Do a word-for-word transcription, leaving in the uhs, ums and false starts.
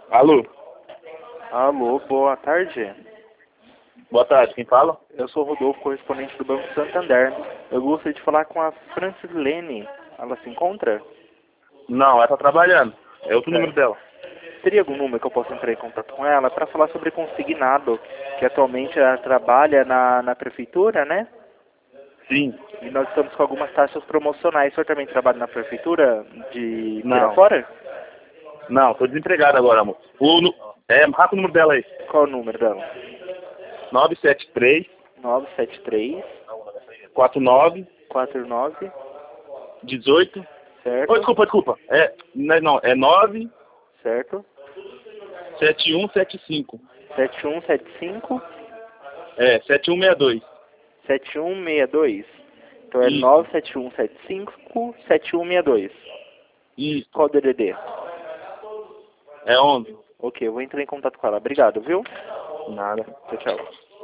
Alô? Alô, boa tarde. Boa tarde, quem fala? Eu sou o Rodolfo, correspondente do Banco Santander. Eu gostaria de falar com a Francilene. Ela se encontra? Não, ela tá trabalhando. É outro número Certo. dela. Teria algum número que eu possa entrar em contato com ela para falar sobre consignado, que atualmente ela trabalha na, na prefeitura, né? Sim. E nós estamos com algumas taxas promocionais. O senhor também trabalha na prefeitura de Não. Pirapora? Não, tô desempregado agora, amor. O, nu- é, marca o número dela aí. Qual é o número dela? nove sete três, nove sete três, quatro nove, quatro nove, dezoito. certo? Oh, desculpa, desculpa. É, não, é não, é nove Certo? sete um sete cinco. sete um sete cinco, É, sete um seis dois. sete um seis dois. Então é Isso, nove sete um sete cinco, sete um seis dois. isso. Qual o D D D? É onze. Ok, eu vou entrar em contato com ela. Obrigado, viu? Nada. Tchau, tchau.